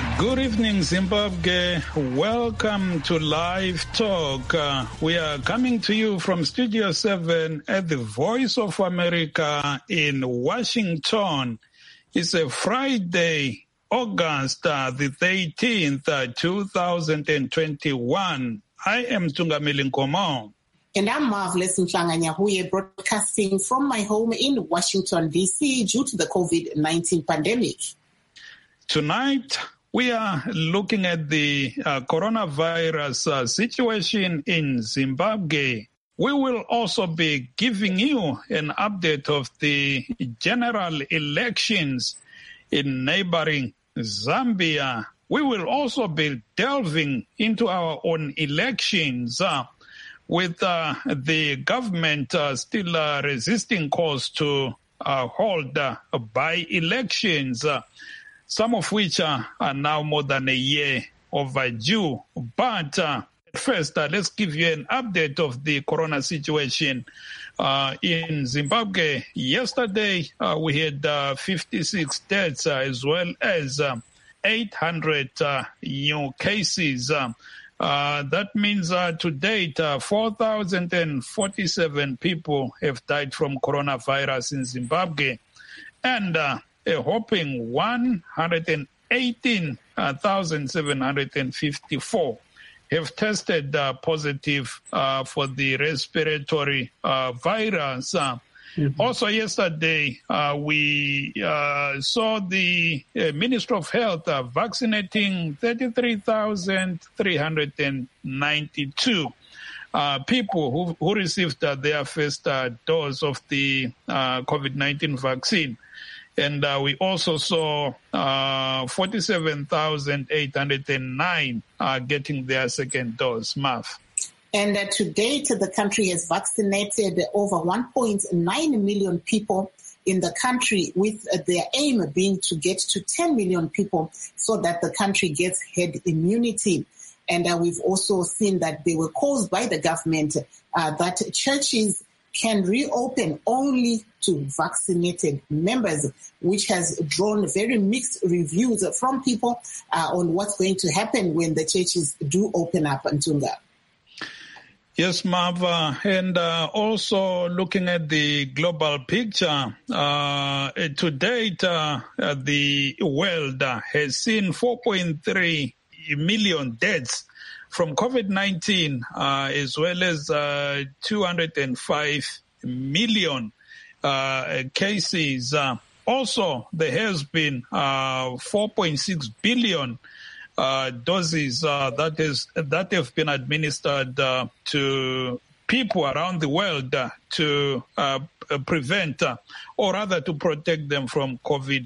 Good evening, Zimbabwe. Welcome to Live Talk. We are coming to you from Studio 7 at the Voice of America in Washington. It's a Friday, August the 13th, 2021. I am Tungamili Nkomo. And I'm Marvelous Mhlanga-Nyahuye, broadcasting from my home in Washington, D.C. due to the COVID-19 pandemic. Tonight, we are looking at the coronavirus situation in Zimbabwe. We will also be giving you an update of the general elections in neighboring Zambia. We will also be delving into our own elections with the government still resisting calls to hold by-elections. Some of which are now more than a year overdue. But first, let's give you an update of the corona situation in Zimbabwe. Yesterday, we had 56 deaths as well as 800 new cases. That means to date, 4,047 people have died from coronavirus in Zimbabwe. And a whopping 118,754 have tested positive for the respiratory virus. Also yesterday, we saw the Ministry of Health vaccinating 33,392 people who received their first dose of the COVID-19 vaccine. And we also saw 47,809 getting their second dose, Marv. And to date, the country has vaccinated over 1.9 million people in the country, with their aim being to get to 10 million people so that the country gets herd immunity. And we've also seen that they were caused by the government that churches can reopen only to vaccinated members, which has drawn very mixed reviews from people on what's going to happen when the churches do open up, Ntunga. Yes, Marv, and also looking at the global picture, to date, the world has seen 4.3 million deaths from COVID-19, as well as 205 million cases. Also, there has been 4.6 billion doses that have been administered to people around the world to prevent, or rather to protect them from COVID-19.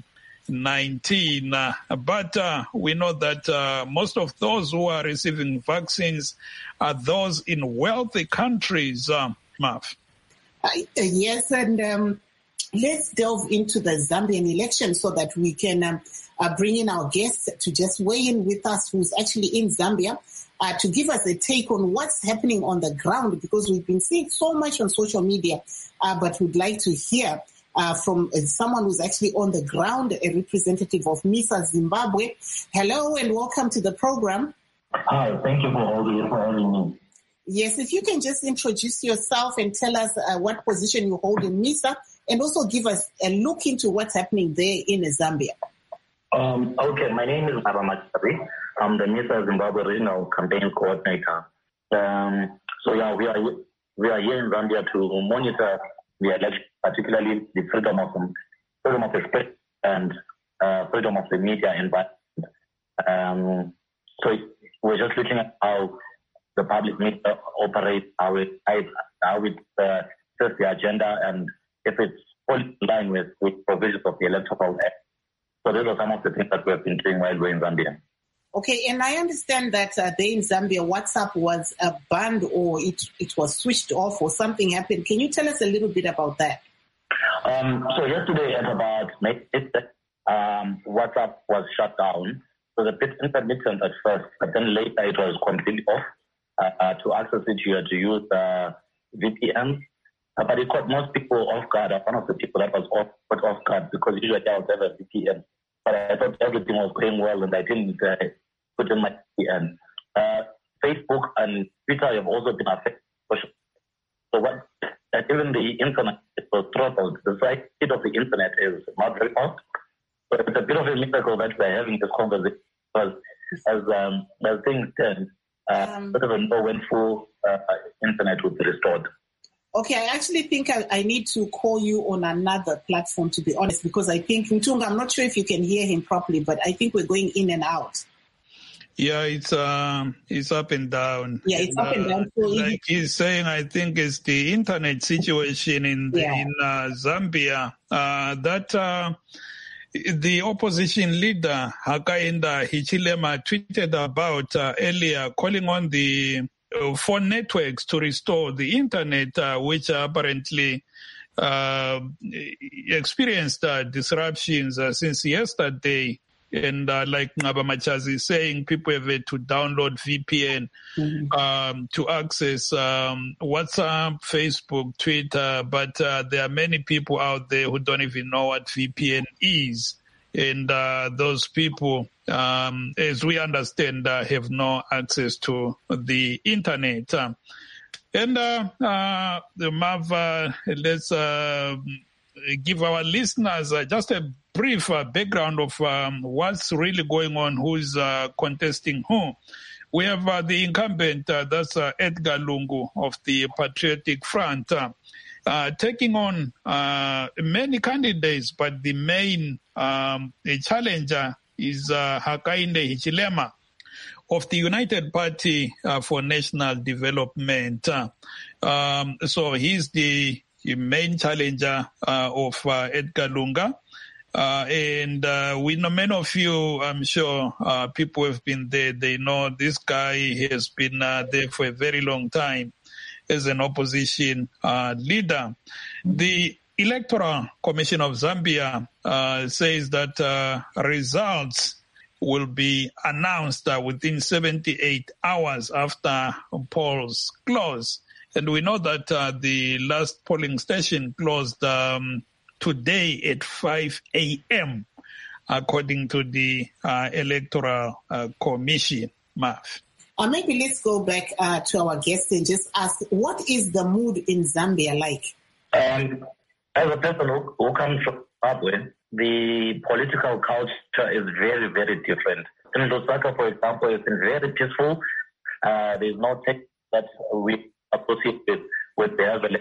But we know that most of those who are receiving vaccines are those in wealthy countries, Marv. Yes, and let's delve into the Zambian election so that we can bring in our guests to just weigh in with us, who's actually in Zambia, to give us a take on what's happening on the ground, because we've been seeing so much on social media, but we'd like to hear from someone who's actually on the ground, a representative of MISA Zimbabwe. Hello and welcome to the program. Hi, thank you for having me. Yes, if you can just introduce yourself and tell us what position you hold in MISA, and also give us a look into what's happening there in Zambia. Okay, my name is Baba Machabi. I'm the MISA Zimbabwe Regional Campaign Coordinator. So yeah, we are here in Zambia to monitor the election, particularly the freedom of expression and freedom of the media environment. So we're just looking at how the public media operates, how it sets the agenda, and if it's fully in line with provisions of the Electoral Act. So those are some of the things that we have been doing while we're in Zambia. Okay, and I understand that there in Zambia, WhatsApp was banned, or it was switched off, or something happened. Can you tell us a little bit about that? So yesterday at about midnight, WhatsApp was shut down. So the bit intermittent at first, but then later it was completely off. To access it, you had to use VPN. But it caught most people off guard. One of the people that was caught off guard, because usually I would have a VPN. but I thought everything was going well, and I didn't put in my end. Facebook and Twitter have also been affected. So what? Even the internet was throttled. The speed of the internet is not very fast. So it's a bit of a miracle that we're having this conversation, because as things turn, sort of know when full internet will be restored. Okay, I actually think I need to call you on another platform, to be honest, because I think, Ntunga, I'm not sure if you can hear him properly, but I think we're going in and out. Yeah, it's up and down. Yeah, it's up and down. So like he's saying, I think it's the internet situation in Zambia that the opposition leader Hakainde Hichilema tweeted about earlier, calling on the phone networks to restore the internet, which apparently experienced disruptions since yesterday. And like Ngaba Machazi is saying, people have had to download VPN to access WhatsApp, Facebook, Twitter, but there are many people out there who don't even know what VPN is. And those people, as we understand, have no access to the internet. Let's give our listeners just a brief background of what's really going on, who's contesting who. We have the incumbent, that's Edgar Lungu of the Patriotic Front, taking on many candidates, but the main challenger is Hakainde Hichilema of the United Party for National Development. So he's the main challenger of Edgar Lungu. And we know many of you, I'm sure people have been there. They know this guy has been there for a very long time as an opposition leader. The Electoral Commission of Zambia says that results will be announced within 78 hours after polls close. And we know that the last polling station closed today at 5 a.m., according to the Electoral Commission. Marv. Maybe let's go back to our guest and just ask, what is the mood in Zambia like? As a person who comes from Zimbabwe, the political culture is very, very different. In Lusaka, for example, it's been very peaceful. There's no tech that we associate with the other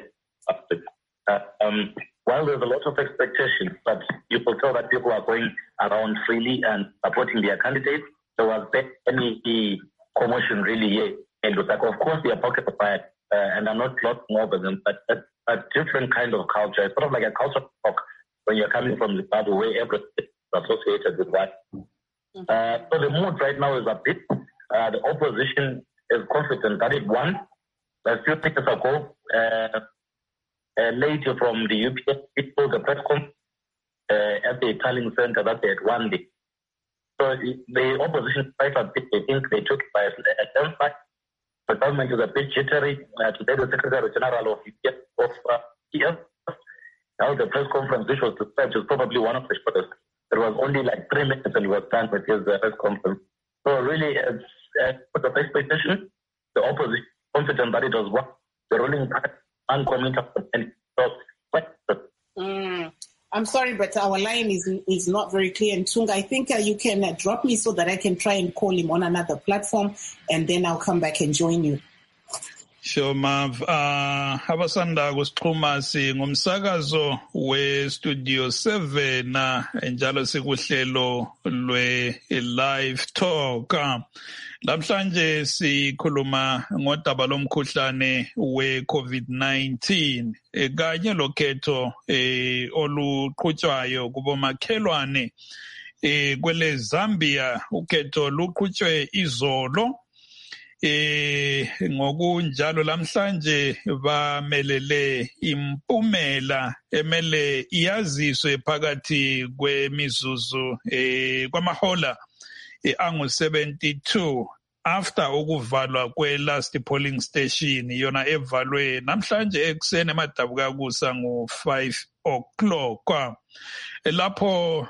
while there's a lot of expectations, but you could tell that people are going around freely and supporting their candidates. There was any commotion really here in Lusaka. Of course, they are pockets of fire, and I'm not more of them, but a different kind of culture. It's sort of like a culture shock when you're coming from Zimbabwe, where everything is associated with that. So the mood right now is a bit, the opposition is confident that it won. A few things ago, a lady from the UPS told the press conference at the Italian Center that they had won it. So the opposition fight a bit, they think they took it by a landslide. The government is a bit jittery. Today the Secretary General of UPS held a press conference, which was described as probably one of the shortest. There was only like 3 minutes and he was done with his press conference. So really, for the expectation, the opposition confident that it was what the ruling party uncommitted. I'm sorry, but our line is not very clear. And Ntunga, I think you can drop me so that I can try and call him on another platform, and then I'll come back and join you. Sure, Mav. Abasanda kusixhuma ngumsakazo we-Studio 7 njalo sikuhlelo lwe-Live Talk. Namhlanje sikhuluma ngodaba lomkhuhlane we-COVID-19 kanye lokhetho oluqhutshwayo kubomakhelwane kwele Zambia. Ukhetho luqhutshwe izolo. Ngokunjalo lamhlanje bamelele impumela emele iyaziswe phakathi kwemizuzu kwamahola angu-72 after ukuvalwa kwe-last polling station yona evalwe namhlanje ekuseni emadabukakusa ngo-5 o'clock. Lapho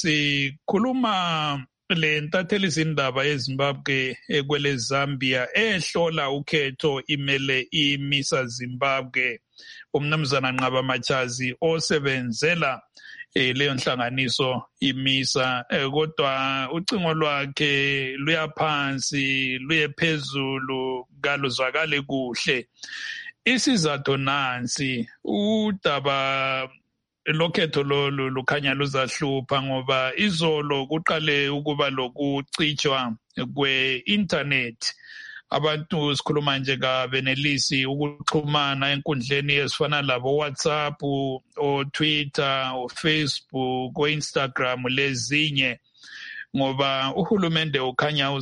besikhuluma le ntatheli izindaba eZimbabwe kwele Zambia ehlola ukhetho imele iMISA Zimbabwe, umnumzana Nqaba Machazi osebenzela leyo nhlanganiso iMISA, kodwa ucingo lwakhe luyaphansi luye phezulu kaluzwakali kuhle. Isizathu nansi, udaba lokhetho lolu lukhanya luzahlupha ngoba izolo kuqale ukuba lokucitshwa kwe-internet. Abantu sikhuluma nje kabenelisi ukuxhumana enkundleni ezifana labo WhatsApp, o Twitter, o Facebook, o Instagram lezinye, ngoba uhulumende ukhanya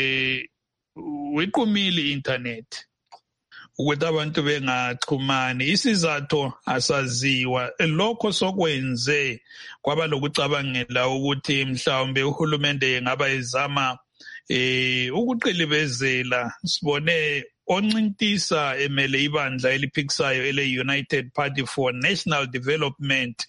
uyiqumile i-internet ukuthi abantu bengaxhumani. Isizathu asaziwa. Lokho sokwenze kwaba lokucabangela ukuthi mhlawumbe uhulumende engaba ezama ukuqilibezela. Sibone oncintisa emele ibandla eliphikisayo ele-United Party for National Development,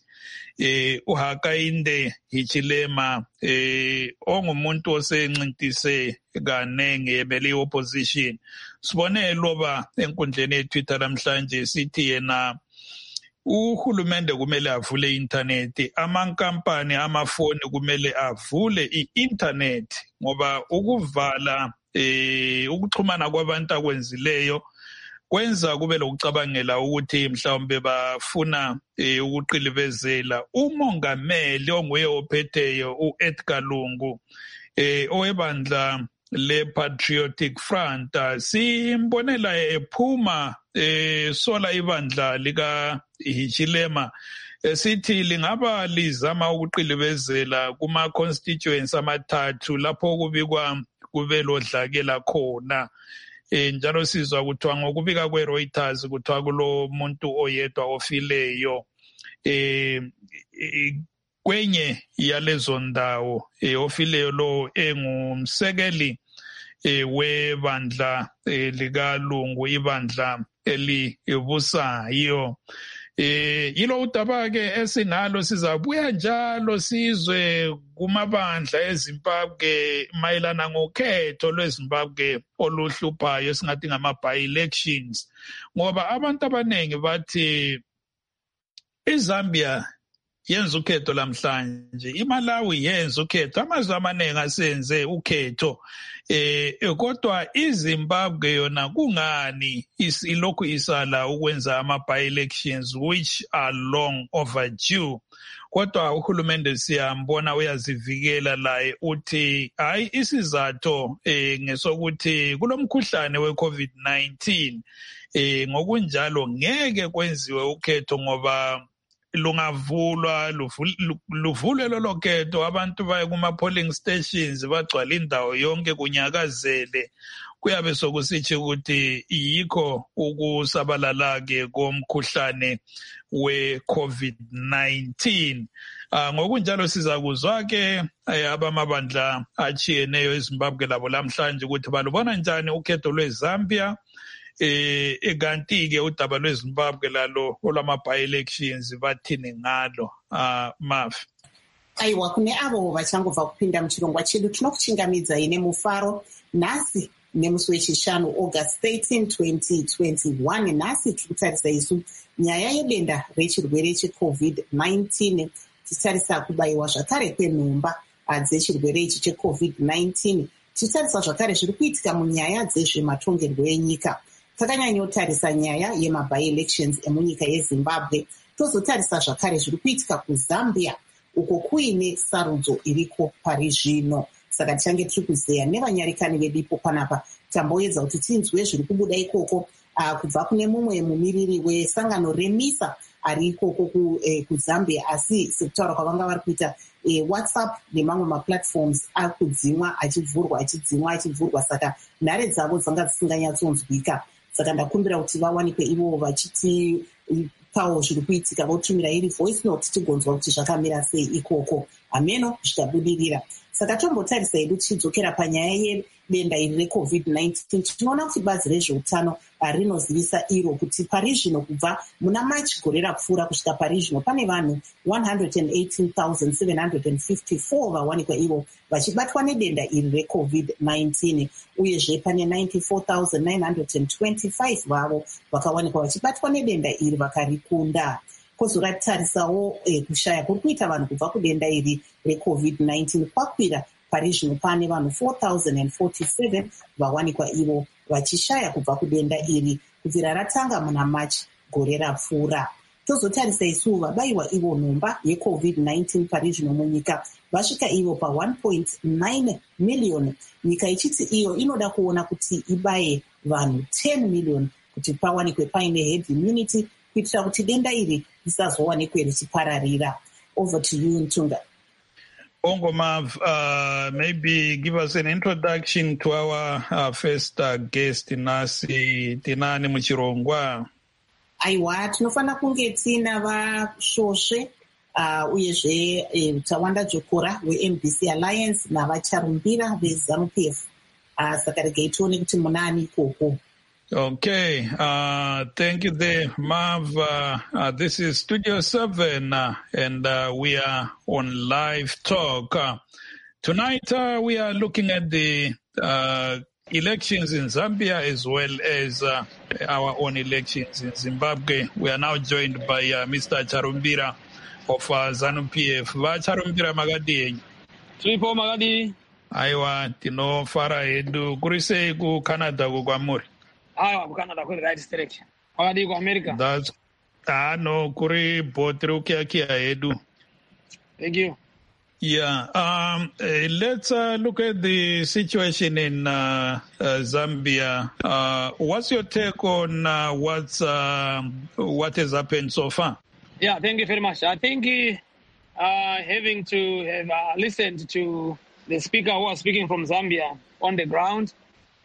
uHakainde Hichilema, ongumuntu osencintise kanenge emele i-opposition. Sibone loba enkundleni yeTwitter namhlanje sithi yena uhulumende kumele avule i-internet, amankampani amafoni kumele avule i-internet, ngoba ukuvala ukuxhumana kwabantu akwenzileyo kwenza kube lokucabangela ukuthi mhlawumbe bafuna ukuqilibezela umongameli onguye ophetheyo u-Edgar Lungu owebandla le-Patriotic Front. Simbonela ephuma sola ibandla lika Hichilema sithi lingaba lizama ukuqilibezela kuma-constituents amathathu lapho kubikwa kube lodlakela khona. Njalo sizwa kuthiwa ngokubika kwe-Reuters kuthiwa kulo muntu oyedwa ofileyo kwenye yalezo ndawo, ofileyo lo engumsekeli webandla likalungu, ibandla elibusayo. Yilo udaba-ke esinalo, sizabuya njalo sizwe kumabandla eZimbabwe mayelana ngokhetho lweZimbabwe oluhluphayo esingathi ngama-by-elections, ngoba abantu abaningi bathi iZambia yenza ukhetho lamhlanje, iMalawi yenza ukhetho, amazwe amaningi asenze ukhetho, kodwa iZimbabwe yona kungani ilokhu isala ukwenza ama-by-elections which are long overdue. Kodwa uhulumende siyambona uyazivikela laye, uthi hayi isizathu ngesokuthi kulomkhuhlane we-COVID-19, ngokunjalo ngeke kwenziwe ukhetho ngoba lungavulwa luvulwe lolo khetho, abantu baye kuma-polling stations bagcwala indawo yonke kunyakazele, kuyabe sokusitsho ukuthi yikho ukusabalala-ke komkhuhlane we-COVID-19. Ngokunjalo sizakuzwa-ke abamabandla achiyeneyo eZimbabwe labo lamhlanje ukuthi balubona njani ukhetho lweZambia, kanti-ke udaba lweZimbabwe lalo olwama-by-elections bathini ngalo. Mafi. Aiwa, kune avo vachangobva kupinda muchirongwa chedu tinokuchingamidzai nemufaro nhasi nemusi wechishanu August 13, 2021. Nhasi tiri kutarisa isu nyaya yedenda rechirwere cheCovid-19, tichitarisa kubayiwa zvakare kwenhumba dzechirwere ichi cheCovid-19, tichitarisa zvakare zviri kuitika munyaya dzezvematongerwo enyika. Takanyanyotarisa nyaya yema-by-elections emunyika yeZimbabwe, tozotarisa zvakare zviri kuitika kuZambia uko kuine sarudzo iriko pari zvino. Saka tichange tiri kuzeya nevanyarikani vedipo panapa, tamboedza kuti tinzwe zviri kubuda ikoko kubva kune mumwe mumiriri wesangano reMISA ari ikoko kuZambia, asi sekutaura kwavanga vari kuita WhatsApp nemamwe maplatforms ari kudzimwa achivhurwa, saka nhare dzavo dzanga dzisinganyatsonzwika. Saka ndakumbira kuti vawanikwe ivo vachitipawo zviri kuitika, votumira iri voice note tigonzwa kuti zvakamira sei ikoko. hameno zvichabudirira. Saka tombotarisa hedu tichidzokera panyaya yedenda iri reCovid-19, tinoona kuti bazi rezveutano rinozivisa iro kuti pari zvino kubva muna Machi gore rapfuura kusvika pari zvino pane vanhu 118,754 vawanikwa ivo vachibatwa nedenda iri reCovid-19, uyezve pane 94,925 vavo vakawanikwa vachibatwa nedenda iri vakarikunda. Kozotarisawo kushaya kuri kuita vanhu kubva kudenda iri reCovid-19 kwakwira. Pari zvino pane vanhu 4,047 vawanikwa ivo vachishaya kubva kudenda iri kubvira ratanga muna Machi gore rapfuura. Tozotarisa isuwo vabayiwa ivo nhomba yeCovid-19 pari zvino munyika vasvika ivo pa 1.9 million. Nyika ichiti iyo inoda kuona kuti ibaye vanhu 10 million kuti pawanikwe paine herd immunity kuitira kuti denda iri risazowanikwe richipararira. Over to you, Ntunga. Bongomav, maybe give us an introduction to our first guest, Nasi Tinani Muchirongwa. Aiwa, tinofana kunge tina vasvosve uyezve Tawanda Jokora weMBC Alliance navacharumbira veZANU-PF. Saka regai tione kuti munani ikoko. Okay, thank you there, Mav. This is Studio 7, and we are on live talk. Tonight, we are looking at the elections in Zambia as well as our own elections in Zimbabwe. We are now joined by Mr. Charumbira of ZANU-PF. Charumbira Magadi. Tripo Magadi. Aiwa, tino fara edu. Kurise ku Canada ku Kwamuri. Canada kuri right direction. Magadi ku America. That's no kuri botru kia edu. Thank you. Yeah, let's look at the situation in Zambia. What's your take on what has happened so far? Yeah, thank you very much. I think having to have listened to the speaker who was speaking from Zambia on the ground,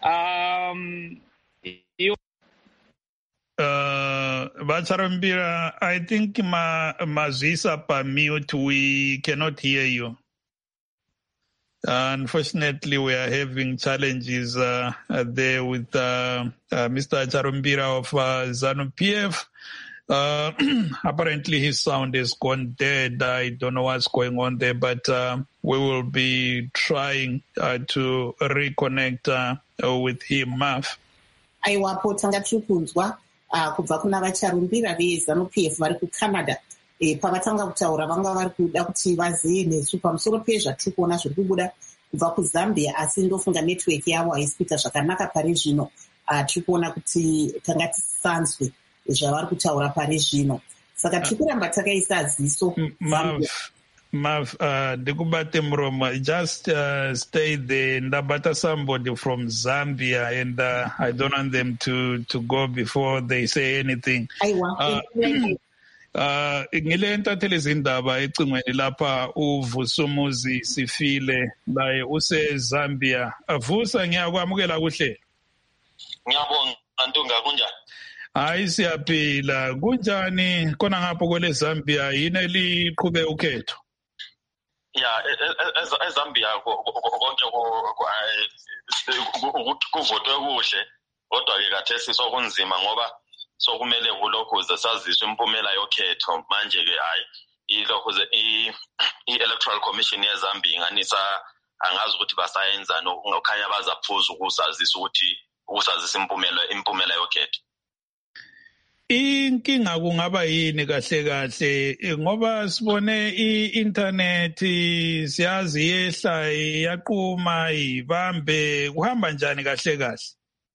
Bacharambira, I think Mazisa per mute, we cannot hear you. Unfortunately, we are having challenges there with Mr. Charumbira of ZANU-PF. Apparently, his sound has gone dead. I don't know what's going on there, but we will be trying to reconnect with him, Mav. Aiwapo tanga tirikunzwa kubva kuna vacharumbira veZANU-PF vari kuCanada. Pavatanga kutaura vanga vari kuda kuti vazive nesu pamusoro pezvatiri kuona zviri kubuda kubva kuZambia, asi ndofunga network yavo haisi kuita zvakanaka pari zvino. Tiri kuona kuti tanga tisanzwe zvavari kutaura pari zvino, saka tiri kuramba takaisa ziso. Mav, ndikubate muromo, just stay there. Ndabata somebody from Zambia, and I don't want them to go before they say anything. Ngile ntathele izindaba ecingweni lapha uVusumuzi Sifile laye use Zambia. Vusa, ngiyakwamukela kuhle. Ngiyabonga Ntunga, kunjani? Hayi, siyaphila. Kunjani khona ngapho kwele Zambia? Yini eliqhube ukhetho? Yeah, eZambia konke kuvotwe kuhle, kodwa-ke khathesi sokunzima ngoba sokumele kulokhuze saziswe impumela yokhetho. Manje-ke hayi ilokhu i-Electoral Commission yeZambia inganisa angazi ukuthi basayenzani, ngokukhanya bazaphuza ukusazisa impumela yokhetho. Inkinga kungaba yini kahle kahle ngoba sibone i-internet siyazi yehla yaqhuma ibambe, kuhamba njani kahle kahle?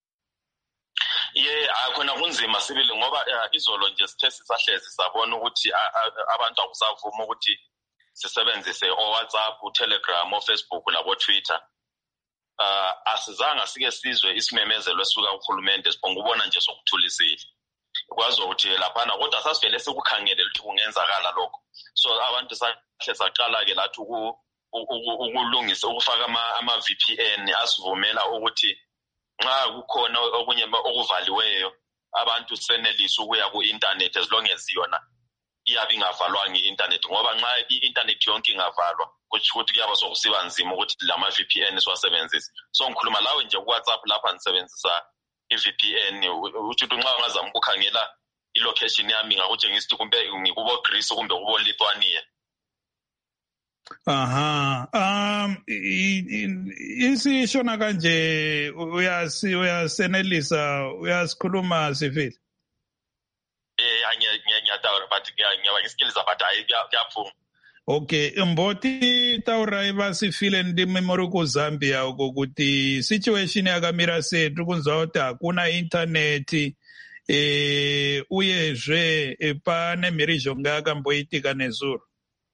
Khona kunzima sibili ngoba izolo nje sithe sisahlezi sabona ukuthi abantu akusavuma ukuthi sisebenzise WhatsApp, Telegram, Facebook nabo Twitter. Asizanga sike sizwe isimemezelo esuka kuhulumende, sibonga ubona nje sokuthulisile. Kwazi ukuthi laphana kodwa sasivele sikukhangele ukuthi kungenzakala lokho. So abantu sahle saqala-ke lathi ukulungisa ukufaka ama-VPN asivumela ukuthi nxa kukhona okunye okuvaliweyo abantu senelise ukuya ku-internet as long as yona iyabe ingavalwanga i-internet, ngoba nxa i-internet yonke ingavalwa kuti kuyaba sokusiba nzima ukuthi lama VPN siwasebenzise. So ngikhuluma lawe nje kuWhatsApp lapha nisebenzisa iVPN ukuthi nxa ungazama ukukhangela ilocation yami ngakutshengisa ukuthi kumbe ngikubo Greece kumbe kubo Lithuania. Aha. Isishona kanje uyasenelisa uyasikhuluma Sifile. Ngiyataura but ngiyaba ngisikiliza but kuyaphuma. Okay, mboti taura iva Sifile ndi memori ku Zambia ukuthi situation yakamira setu kunzwa kuti hakuna internet uyezve pane mhirizhonga yakamboitika nezuro.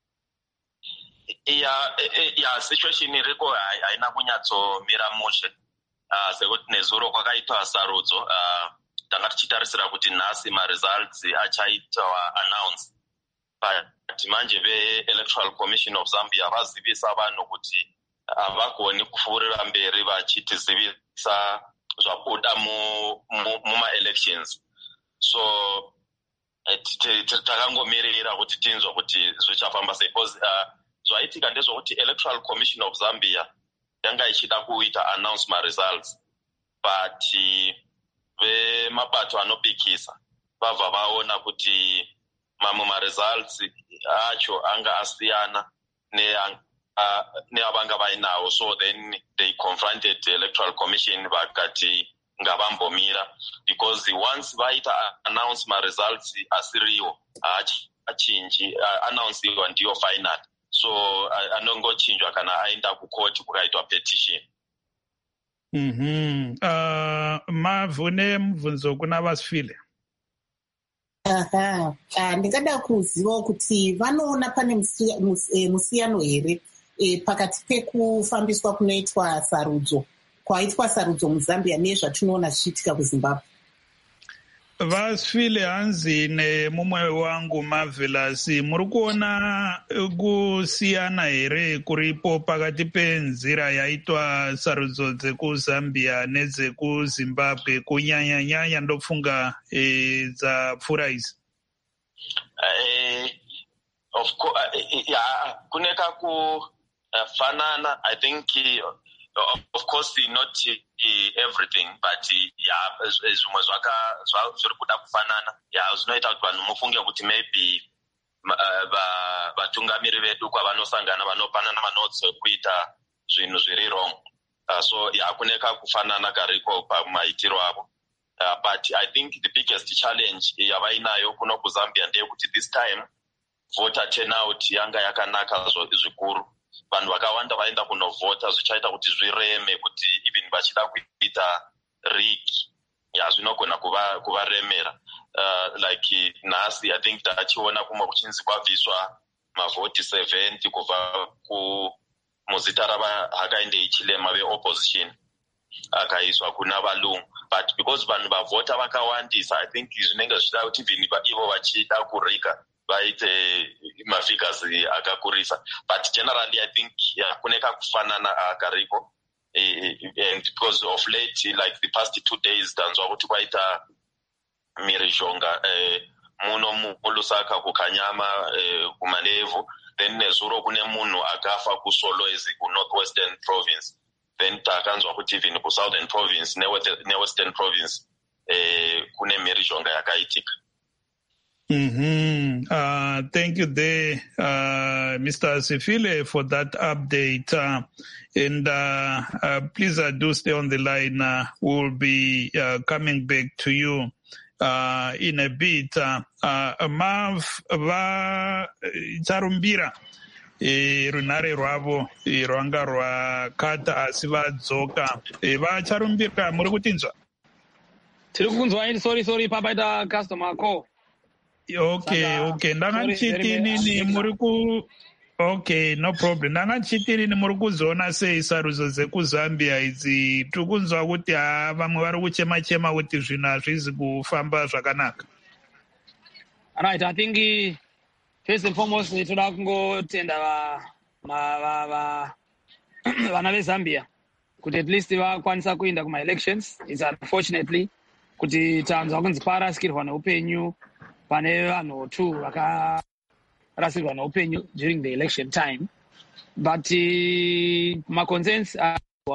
Situation iriko haina kunyatsomira mushe sekuti nezuro kwakaitwa sarudzo tanga tichitarisira kuti nhasi results achaitwa announce but manje ve-Electoral Commission of Zambia vazivisa vanhu kuti havagoni kupfuurira mberi vachitizivisa zvabuda muma-elections. So takangomirira kuti tinzwa kuti zvichafamba sei because zvaitika ndezvokuti Electoral Commission of Zambia yanga ichida kuita announce results but vemabato anobikisa vabva vaona kuti mamwe results acho anga asiyana neavanga vainawo. So then they confronted the Electoral Commission vakati ngavambomira because once vaita announce results asiriwo achinji announcewa ndiyo final. So anongochinjwa kana aenda kukoti kukaitwa petition. Mavune mubvunzo kuna vaSifile. Ndingada kuziva kuti vanoona pane musiyano here pakati pekufambiswa kunoitwa sarudzo kwaitwa sarudzo muZambia nezvatinoona zvichiitika kuZimbabwe. VaSifile hanzi nemumwe wangu Marvelous, muri kuona kusiyana here kuripo pakati penzira yaitwa sarudzo dzekuZambia nedzekuZimbabwe kunyanya ndofunga dzapfuura idzi? Of course, kuneka kufanana. I think of course not everything but zvimwe zviri kuda kufanana zvinoita kuti vanhu mufunge kuti maybe vatungamiri vedu kwavanosangana vanopanana manotsi ekuita zvinhu zviri wrong. So kuneka kufanana kariko pamaitiro avo. But I think the biggest challenge yavainayo kuno kuZambia ndeyekuti this time voter turnout yanga yakanaka zvikuru. Vanhu vakawanda vaenda kunovhota zvichaita kuti zvireme kuti even vachida kuita rigi zvinogona kuvaremera. Like nhasi I think tachiona kumwe kuchinzi kwabviswa mavhoti 70 kubva muzita ravahakaindei chilema veopposition akaiswa kuna valungu. But because vanhu vavhota vakawandisa I think zvinenge zvichida kuti even ivo vachida kurika vaite mafigures akakurisa. But generally I think kuneka kufanana kariko. And because of late like the past 2 days tanzwa kuti kwaita mhirizhonga muno muLusaka kuKanyama kuMandevu, then nezuro kune munhu akafa kuSolwezi kuNorthwestern Province, then takanzwa kuti even kuSouthern Province neWestern Province kune mhirizhonga yakaitika. Thank you there, Mr. Sifile, for that update. And please do stay on the line. We'll be coming back to you in a bit. Mav charumbira runare rwavo rwanga rwakata asi vadzoka vacharumbira muri kutinzwa? Tiri kunzwa. Sorry papaita customer call. Okay. Ndangachitini muri ku Okay, no problem. Ndangachitini muri kuzoona sei sarudzo dzekuZambia idzi tikunzwa kuti vamwe vari kuchema kuti zvinhu hazvizi kufamba zvakanaka. Right, I think first and foremost toda kungotenda vana veZambia kuti at least vakwanisa kuenda kuma elections. It's unfortunately kuti tanzwa kunzi parasikirwa neupenyu pane vanhu 2 vakarasirwa neupenyu during the election time. but my concerns are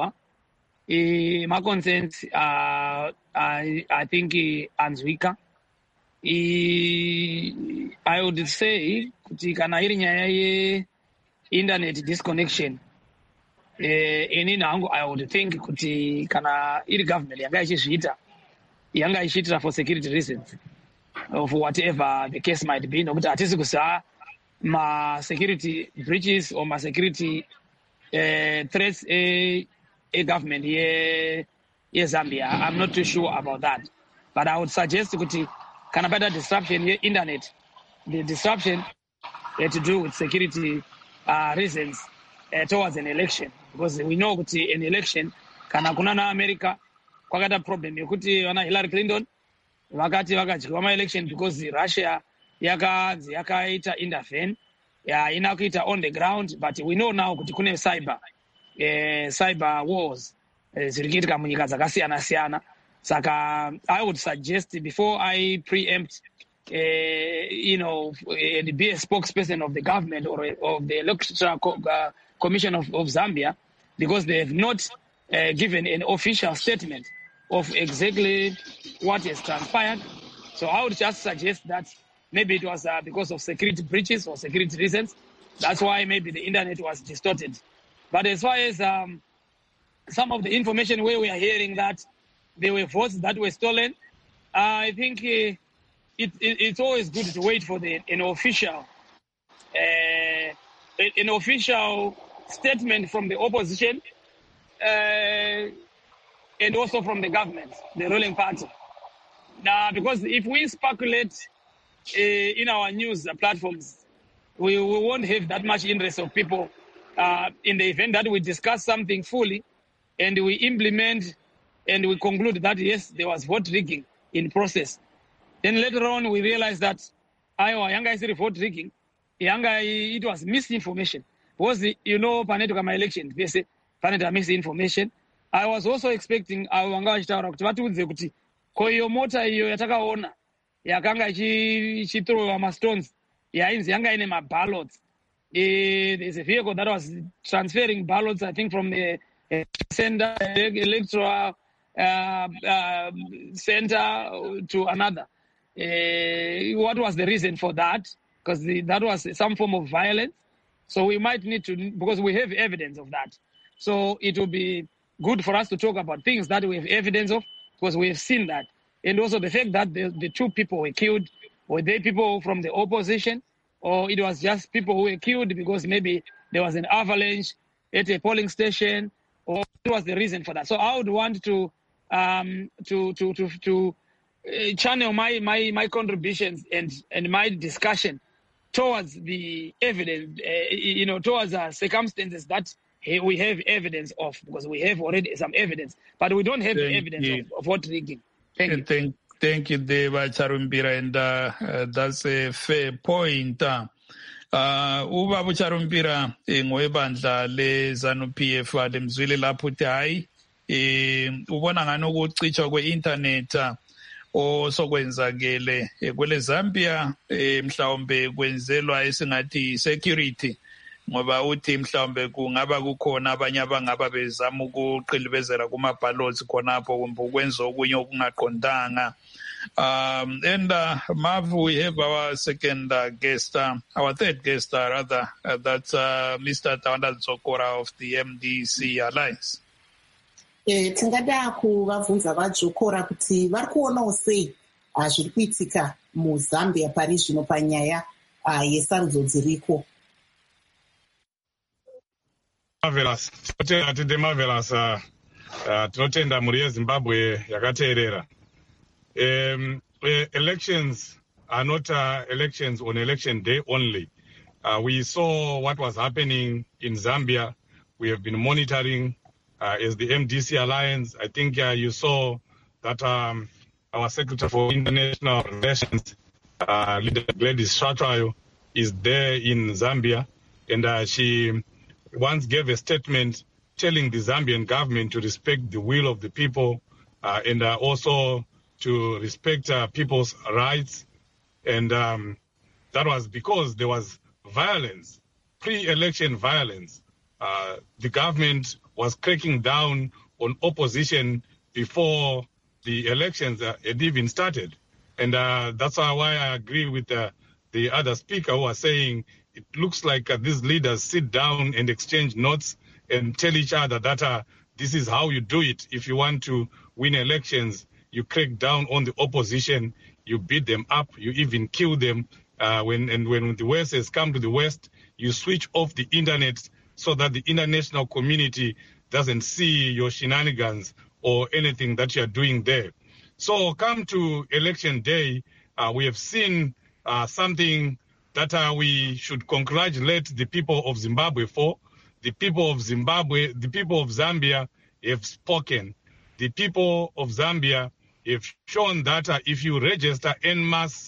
I think anzwika. I would say kuti kana iri nyaya ye internet disconnection inini hangu I would think kuti kana iri government yanga ichizviitira for security reasons or for whatever the case might be, nokuti hatisi kuziva ma security breaches or ma security threats government Zambia. I'm not too sure about that, but I would suggest kuti kana paita disruption ye internet, the disruption had to do with security reasons towards an election, because we know kuti an election kana kuna na America kwakaita problem yekuti vana Hillary Clinton vakati vakadyiwa ma-election because Russia yakaita intervene ina kuita on the ground, but we know now kuti kune cyber wars ziri kuitika munyika dzakasiyana-siyana. Saka I would suggest, before I preempt and be a spokesperson of the government or of the Electoral Commission of Zambia, because they have not given an official statement of exactly what has transpired. So I would just suggest that maybe it was because of security breaches or security reasons. That's why maybe the internet was distorted. But as far as some of the information where we are hearing that there were votes that were stolen, I think it's always good to wait for an official statement from the opposition and also from the government, the ruling party. Now, because if we speculate in our news platforms, we won't have that much interest of people in the event that we discuss something fully and we implement and we conclude that, yes, there was vote rigging in process. Then later on, we realize that Yanga is vote rigging. It was misinformation. Because, Panetuka my election, they say, Paneta misinformation. I was also expecting Yanga achitaura kuti vatiudze kuti koyo mota iyo yatakaona yakanga ichithrowa ma-stones yainzi yanga ine ma-ballots. There's a vehicle that was transferring ballots, I think, from the center, electoral center to another. What was the reason for that? Because that was some form of violence. So we might need to, because we have evidence of that. So it will be good for us to talk about things that we have evidence of, because we have seen that. And also the fact that the two people were killed, were they people from the opposition, or it was just people who were killed because maybe there was an avalanche at a polling station, or what was the reason for that? So I would want to channel my contributions and my discussion towards the evidence, towards circumstances that we have evidence of, because we have already some evidence, but we don't have the evidence of vote rigging. Thank you. Thank you, Deva Charumbira, and that's a fair point. Ubaba Charumbira ngwebandla leZANU-PF lemzwile lapho uthi hayi ubona ngani ukucitshwa kwe-internet osokwenzakele kwele Zambia mhlawumbe kwenzelwa esingathi security, ngoba uthi mhlawumbe kungaba kukhona abanye abangaba bezama ukuqilibezela kuma-ballots khonapho kumbe ukwenza okunye okungaqondanga. And Mav, we have our second guest, our third guest rather, that's Mr. Tawanda Dzokora of the MDC Alliance. Tingada kuvabvunza vaJokora kuti vari kuonawo sei zviri kuitika muZambia pari zvino panyaya yesarudzo dziriko. Marvelous. Marvelous. Tinotenda mhuri yeZimbabwe yakateerera. Elections are not elections on election day only. We saw what was happening in Zambia. We have been monitoring as the MDC Alliance. I think you saw that our Secretary for International Relations, Leader Gladys Shatwayo, is there in Zambia, and she once gave a statement telling the Zambian government to respect the will of the people and also to respect people's rights. And that was because there was violence pre-election violence. The government was cracking down on opposition before the elections had even started. And that's why I agree with the other speaker who was saying it looks like these leaders sit down and exchange notes and tell each other that this is how you do it. If you want to win elections, you crack down on the opposition, you beat them up, you even kill them. When the West has come to the West, you switch off the internet so that the international community doesn't see your shenanigans or anything that you're doing there. So come to election day, we have seen something that we should congratulate the people of Zimbabwe for. The people of Zimbabwe, the people of Zambia have spoken. The people of Zambia have shown that if you register en masse,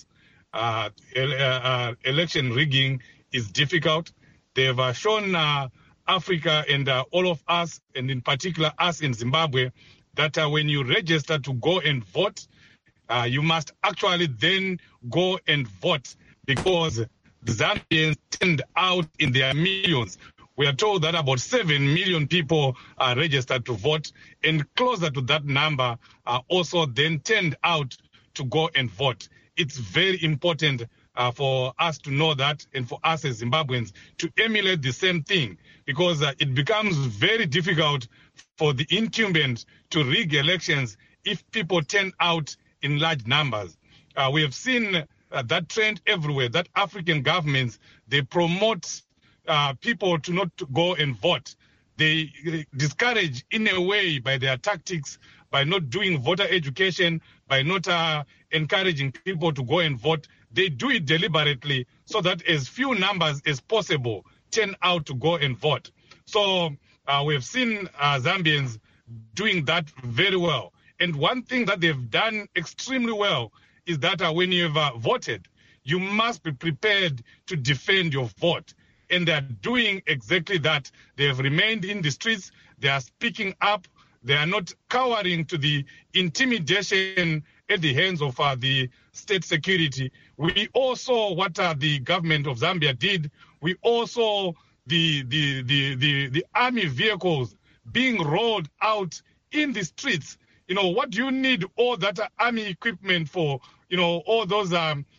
election rigging is difficult. They have shown Africa and all of us, and in particular us in Zimbabwe, that when you register to go and vote, you must actually then go and vote, because the Zambians turned out in their millions. We are told that about 7 million people are registered to vote, and closer to that number are also then turned out to go and vote. It's very important for us to know that, and for us as Zimbabweans to emulate the same thing, because it becomes very difficult for the incumbent to rig elections if people turn out in large numbers. We have seen that trend everywhere, that African governments, they promote people to not go and vote. They discourage in a way by their tactics, by not doing voter education, by not encouraging people to go and vote. They do it deliberately so that as few numbers as possible turn out to go and vote. So we've seen Zambians doing that very well. And one thing that they've done extremely well is that when you've voted, you must be prepared to defend your vote. And they're doing exactly that. They have remained in the streets. They are speaking up. They are not cowering to the intimidation at the hands of the state security. We all saw what the government of Zambia did. We all saw the army vehicles being rolled out in the streets. You know, what do you need all that army equipment for? You know, all those,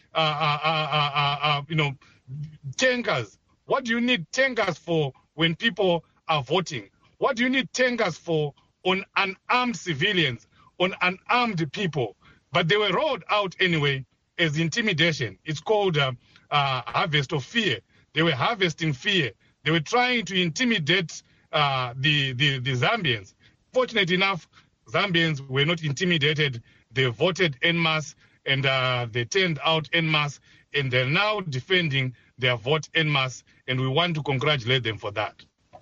tankers. What do you need tankers for when people are voting? What do you need tankers for on unarmed civilians, on unarmed people? But they were rolled out anyway as intimidation. It's called harvest of fear. They were harvesting fear. They were trying to intimidate the Zambians. Fortunately enough, Zambians were not intimidated. They voted en masse, and they turned out en masse, and they're now defending their vote en masse, and we want to congratulate them for that.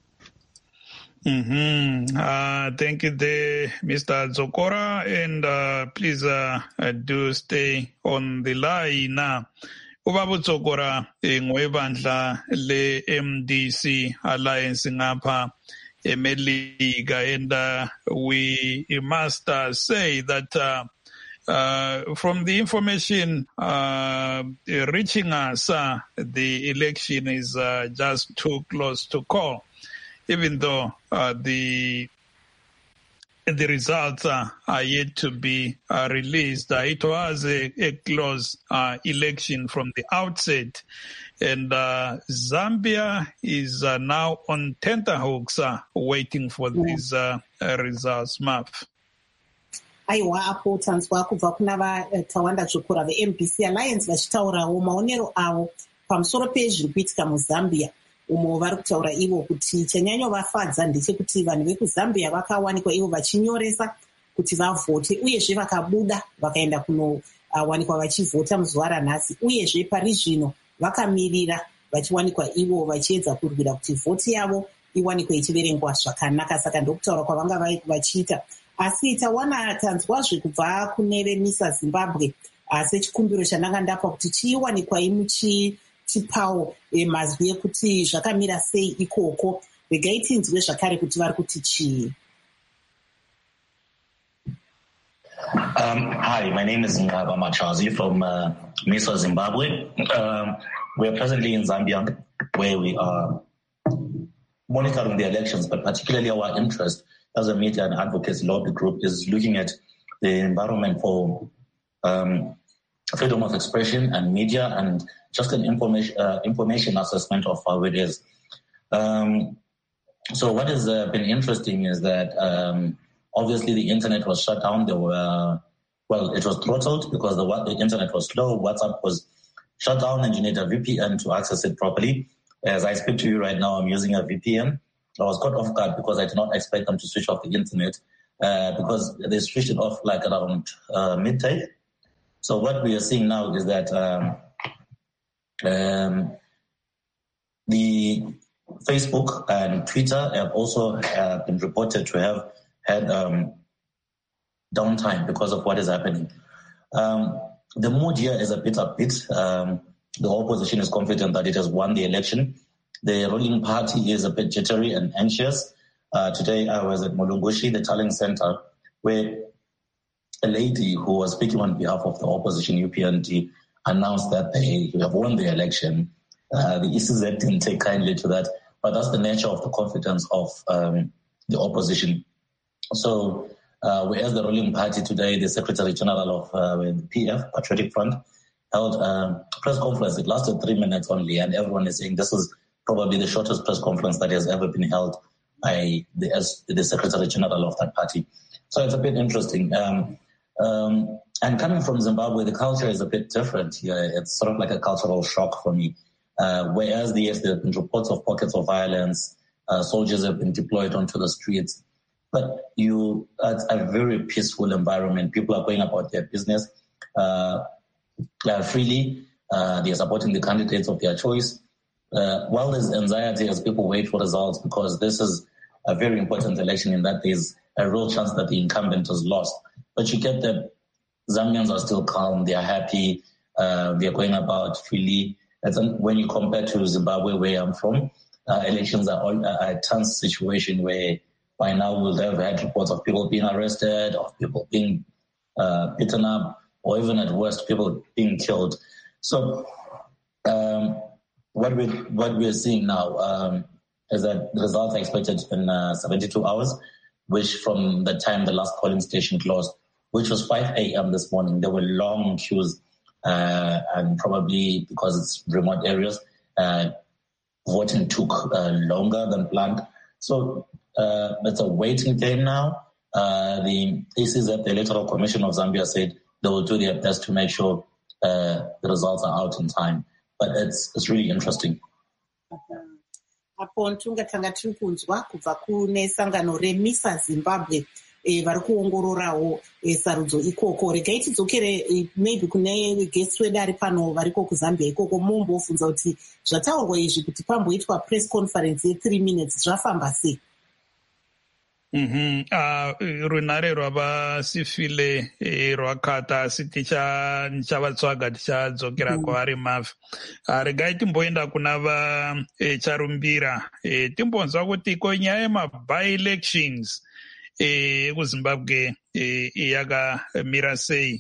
Thank you there, Mr. Zokora, and please do stay on the line. Ubaba Zokora ngwebandla le MDC Alliance ngapha eMelika, and we must say that from the information reaching us, the election is just too close to call, even though the results are yet to be released. It was a close election from the outset, and Zambia is now on tenterhooks waiting for these results. Map. Aiwa apo tanzwa kubva kuna vatawanda Zokora veMDC Alliance vachitaurawo maonero avo pamusoro pezviri kuitika muZambia, umo vari kutaura ivo kuti chanyanyovafadza ndechekuti vanhu vekuzambia vakawanikwa ivo vachinyoresa kuti vavhote, uyezve vakabuda vakaenda kunowanikwa vachivhota muzuva ranhasi, uyezve pari zvino vakamirira vachiwanikwa ivo vachiedza kurwira kuti vhoti yavo iwanikwe ichiverengwa zvakanaka. Saka ndokutaura kwavanga vachiita. Asi tanzwazve kubva kune vemisa Zimbabwe sechikumbiro chandanga ndapa kuti chiwanikwa muchipawo mazwi ekuti zvakamira sei ikoko. Regai tinzwe zvakare kuti vari kuti chii. Hi, my name is Ngaba Machazi from MISA Zimbabwe. We are presently in Zambia, where we are monitoring the elections, but particularly our interest as a media and advocacy lobby group is looking at the environment for freedom of expression and media and just an information assessment of how it is. So what has been interesting is that obviously the internet was shut down. There were, it was throttled because the internet was slow. WhatsApp was shut down and you need a VPN to access it properly. As I speak to you right now, I'm using a VPN. I was caught off guard because I did not expect them to switch off the internet because they switched it off like around midday. So what we are seeing now is that the Facebook and Twitter have also been reported to have had downtime because of what is happening. The mood here is a bit upbeat. The opposition is confident that it has won the election. The ruling party is a bit jittery and anxious. Today I was at Mulungushi, the talent center, where a lady who was speaking on behalf of the opposition, UPND, announced that they have won the election. The ECZ didn't take kindly to that, but that's the nature of the confidence of the opposition. So whereas the ruling party today, the Secretary General of the PF, Patriotic Front, held a press conference. It lasted 3 minutes only, and everyone is saying this is probably the shortest press conference that has ever been held by the Secretary General of that party. So it's a bit interesting. And coming from Zimbabwe, the culture is a bit different here. It's sort of like a cultural shock for me. Whereas there have been reports of pockets of violence, soldiers have been deployed onto the streets. But it's a very peaceful environment. People are going about their business freely. They are supporting the candidates of their choice. While there's anxiety as people wait for results, because this is a very important election in that there's a real chance that the incumbent is lost. But you get that Zambians are still calm, they are happy, they are going about freely. And when you compare to Zimbabwe, where I'm from, elections are a tense situation where by now we'll have had reports of people being arrested, of people being beaten up, or even at worst, people being killed. So what we're seeing now is that the results are expected in 72 hours, which from the time the last polling station closed, which was 5 a.m. this morning, there were long queues, and probably because it's remote areas, voting took longer than planned. So it's a waiting game now. The ECZ, the Electoral Commission of Zambia, said they will do their best to make sure the results are out in time. But it's really interesting. Apo tanga tiri kunzwa kubva kune sangano remisa Zimbabwe vari kuongororawo sarudzo ikoko. Regai tidzokere maybe kune guest wedu ari pano variko kuZambia ikoko, mumbobvunza kuti zvataurwa izvi kuti pamboitwa press conference ye3 minutes zvafamba sei? Runare rwavasifile rwakata asi tichavatsvaga tichadzokera kwavari mavhi. Regai timboenda kuna vacharumbira timbonzwa kuti ko nyaya yema-by-elections ekuzimbabwe yakamira sei.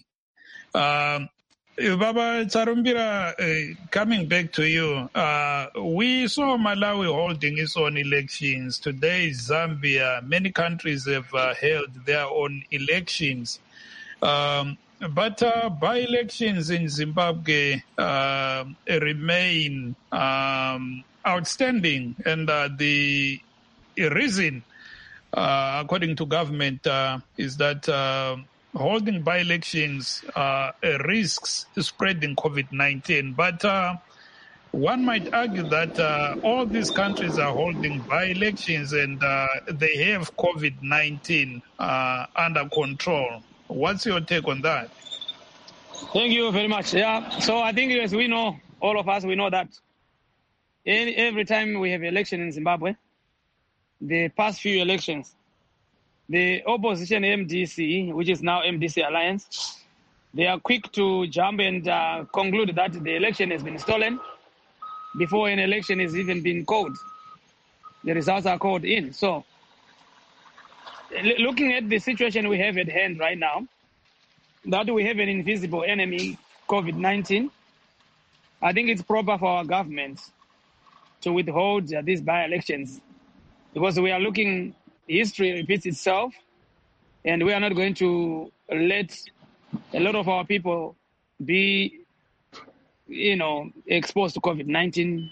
Baba Charumbira, coming back to you, we saw Malawi holding its own elections. Today, Zambia, many countries have held their own elections. But by-elections in Zimbabwe remain outstanding. And the reason, according to government, is that holding by-elections risks spreading COVID-19. But one might argue that all these countries are holding by-elections and they have COVID-19 under control. What's your take on that? Thank you very much. Yeah, so I think as we know, all of us, we know that every time we have election in Zimbabwe, the past few elections, the opposition MDC, which is now MDC Alliance, they are quick to jump and conclude that the election has been stolen before an election has even been called. The results are called in. So, looking at the situation we have at hand right now, that we have an invisible enemy, COVID-19, I think it's proper for our government to withhold these by-elections because we are looking, history repeats itself, and we are not going to let a lot of our people be, exposed to COVID-19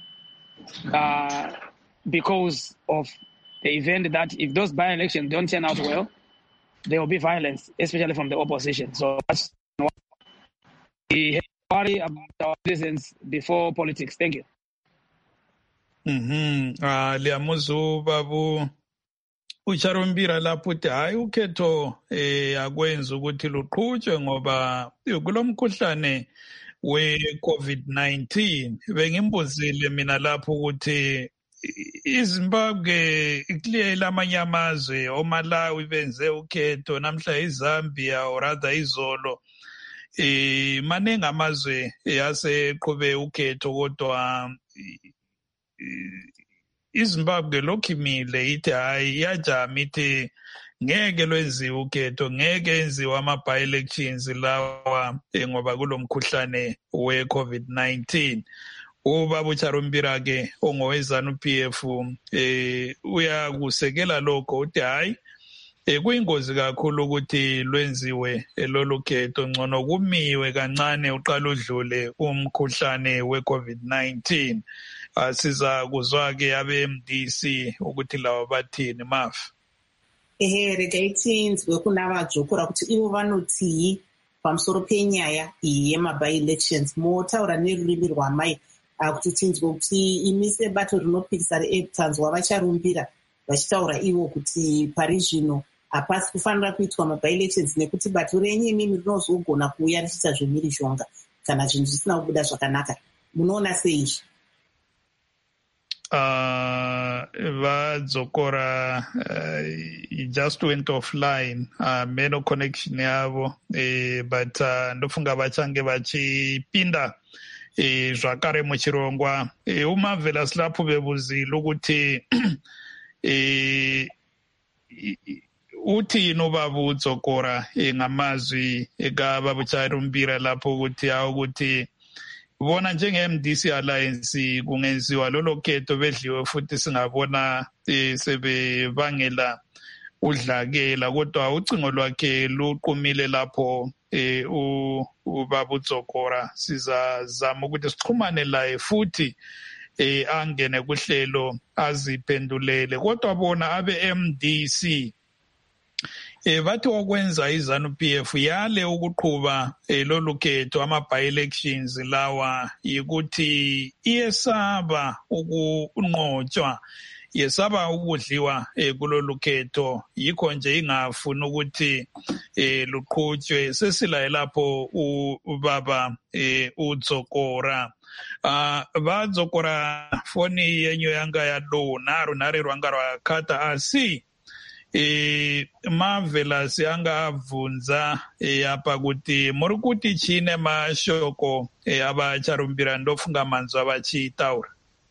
because of the event that if those by-elections don't turn out well, there will be violence, especially from the opposition. So that's why we worry about our citizens before politics. Thank you. Liyamuzu babu ucharumbira lapho uthi hayi ukhetho akwenza ukuthi luqhutshwe ngoba kulo mkhuhlane we-COVID-19 bengimbuzile mina lapho ukuthi iZimbabwe iclearly amanye amazwe oMalawi benze ukhetho namhla iZambia or rather izolo maningi amazwe aseqhube ukhetho kodwa iZimbabwe lokhu imile ithi hayi iyajama ithi ngeke lwenziwe ukhetho ngeke enziwe ama-by-elections lawa ngoba kulo mkhuhlane we-COVID-19. Ubaba uCharumbira-ke ongowe-ZANU-PF uyakusekela lokho uthi hayi kuyingozi kakhulu ukuthi lwenziwe lolu khetho, ngcono kumiwe kancane uqala udlule umkhuhlane we-COVID-19. Siza kuzwa-ke abe-MDC ukuthi lawo bathini mafu. Regai tinzwe kunavadzokora kuti ivo vanotii pamusoro penyaya iyi yema-by-elections. Motaura nerurimi rwamai kuti tinzwe kuti imi sebato rinopikisa retanzwa vacharumbira vachitaura ivo kuti pari zvino hapasi kufanira kuitwa ma-by-elections nekuti bato renyu imimi rinozogona kuuya richiita zvemhirizhonga kana zvinhu zvisina kubuda zvakanaka. Munoona sei izvi? Vadzokora just went offline, meno connection yavo, but ndofunga vachange vachipinda zvakare muchirongwa. Umavhela silapho bebuzile ukuthi uthi inobaba udzokora ngamazwi ekababa Charumbira lapho ukuthi ukuthi bona njenge-MDC Alliance kungenziwa lolo khetho bedliwe futhi singabona sebebangela udlakela, kodwa ucingo lwakhe luqumile lapho ubaba uDzokora. Sizazama ukuthi sixhumane laye futhi angene kuhlelo aziphendulele, kodwa bona abe-MDC bathi okwenza iZANU-PF yale ukuqhuba lolu khetho ama-by-elections lawa yikuthi iyesaba ukunqotshwa, yesaba ukudliwa kulolu khetho, yikho nje ingafuni ukuthi luqhutshwe. Sesilaye lapho ubaba uDzokora. Vadzokora foni yenyu yanga yalo nari rwanga rwakata asi mavhela sianga abvunza apa kuti muri kuti chine mashoko avacharumbira ndofunga manzwa vachitaura.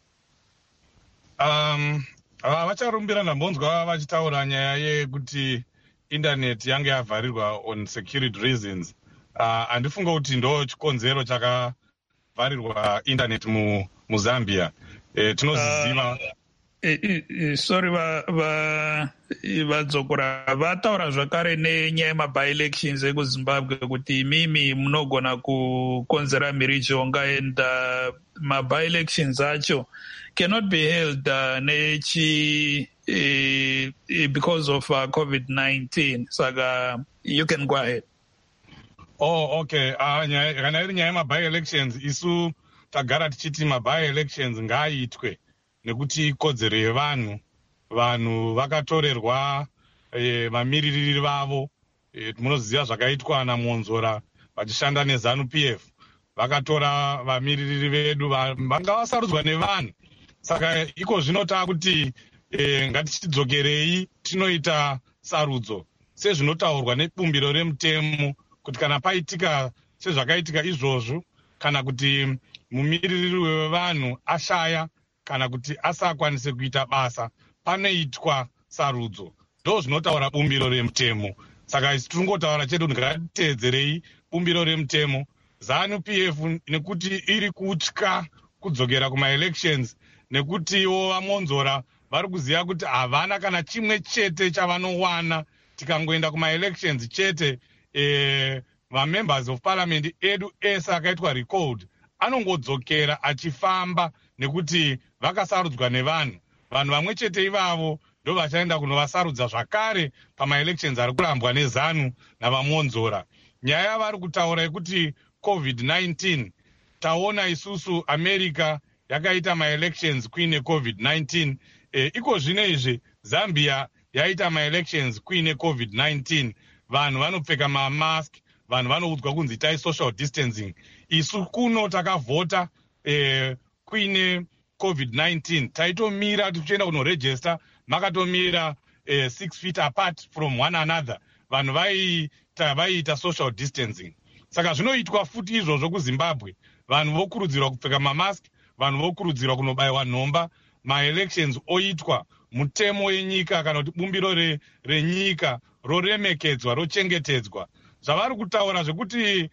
Vacharumbira ndambonzwa vachitaura nyaya yekuti indaneti yange yavharirwa on security reasons. Handifunga kuti ndo chikonzero chakavharirwa indaneti muZambia. Tinoziziva sorry vadzokora vataura zvakare nenyaya yema-by-elections ekuZimbabwe kuti imimi munogona kukonzera mhirizhonga and ma-by-elections acho cannot be held because of COVID-19. Saka you can go ahead. Oh, okay. Kana iri nyaya yema-by-elections isu tagara tichiti ma-by-elections ngaaitwe nekuti ikodzero yevanhu. Vanhu vakatorerwa vamiririri vavo. Munoziva zvakaitwa naMonzora vachishanda neZANU-PF. Vakatora vamiririri vedu vanga vasarudzwa nevanhu. Saka iko zvinota kuti ngatichidzokerei tinoita sarudzo sezvinotaurwa nebumbiro remutemo kuti kana paitika sezvakaitika izvozvo, kana kuti mumiririri wevanhu ashaya kana kuti asakwanise kuita basa, panoitwa sarudzo. Ndo zvinotaura bumbiro remutemo. Saka isi tiringotaura chedu ngatiteedzerei bumbiro remutemo. ZANU-PF nekuti iri kutya kudzokera kuma-elections, nekutiwo vaMonzora vari kuziva kuti havana kana chimwe chete chavanowana tikangoenda kuma-elections chete. Vamembers of parliament edu ese akaitwa recalled anongodzokera achifamba nekuti vakasarudzwa nevanhu. Vanhu vamwe chete ivavo ndo vachaenda kunovasarudza zvakare pama-elections ari kurambwa neZANU navamonzora. Nyaya yavari kutaura yekuti COVID-19, taona isusu America yakaita ma-elections kuine COVID-19. Iko zvino izvi Zambia yaita ma-elections kuine COVID-19. Vanhu vanopfeka mamask, vanhu vanoudzwa kunzi itai social distancing. Isu kuno takavhota kuine COVID-19. Taitomira tichienda kunoregister, makatomira 6 feet apart from one another. Vanhu vaiita social distancing. Saka zvinoitwa futi izvozvo kuZimbabwe. Vanhu vokurudzirwa kupfeka mamask, vanhu vokurudzirwa kunobayiwa nhomba. Ma-elections oitwa mutemo yenyika kana kuti bumbiro renyika roremekedzwa, rochengetedzwa. Zvavari kutaura zvekuti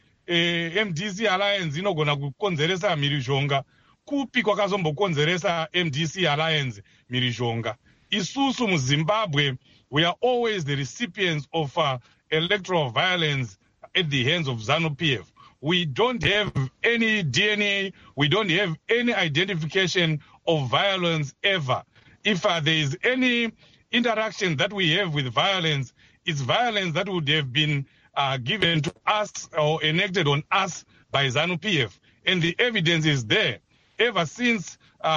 MDC Alliance inogona kukonzeresa mhirizhonga, kupi kwakazombokonzeresa MDC Alliance mhirizhonga? Isusu muZimbabwe, we are always the recipients of electoral violence at the hands of ZANU-PF. We don't have any DNA, we don't have any identification of violence ever. If there is any interaction that we have with violence, it's violence that would have been given to us or enacted on us by ZANU-PF. And the evidence is there. Ever since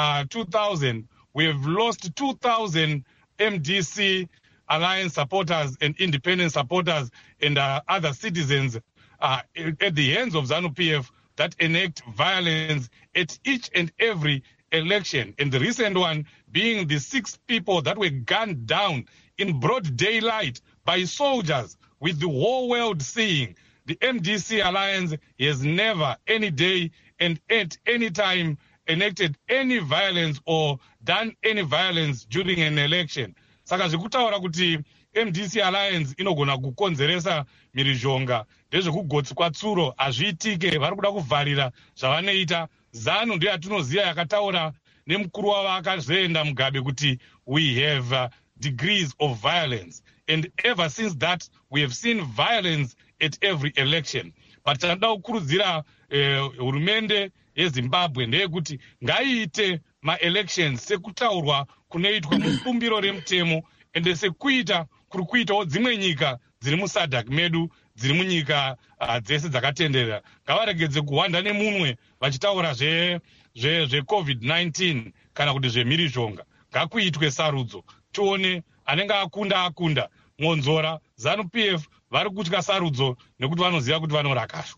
2000, we have lost 2,000 MDC Alliance supporters and independent supporters and other citizens at the hands of ZANU-PF that enact violence at each and every election. And the recent one being the 6 people that were gunned down in broad daylight by soldiers, with the whole world seeing. The MDC Alliance has never, any day and at any time, enacted any violence or done any violence during an election. Saka zvekutaura kuti MDC Alliance inogona kukonzeresa mhirizhonga ndezvekugotsi kwatsuro hazviitike. Vari kuda kuvharira zvavanoita. ZANU ndiyo yatinoziva yakataura nemukuru wavo akazoenda Mugabe kuti we have degrees of violence. And ever since that, we have seen violence at every election. But tinoda kukurudzira hurumende yeZimbabwe ndeyekuti ngaiite ma-elections sekutaurwa kunoitwa mubumbiro remutemo, ende sekuita kuri kuitawo dzimwe nyika dziri muSADC medu, dziri munyika dzese dzakatenderera. Ngavaregedze kuhwanda nemunwe vachitaura zve-COVID-19 kana kuti zvemhirizhonga. Ngakuitwe sarudzo, tione anenge akunda. Monzora, ZANU-PF vari kutya sarudzo nekuti vanoziva kuti vanorakashwa.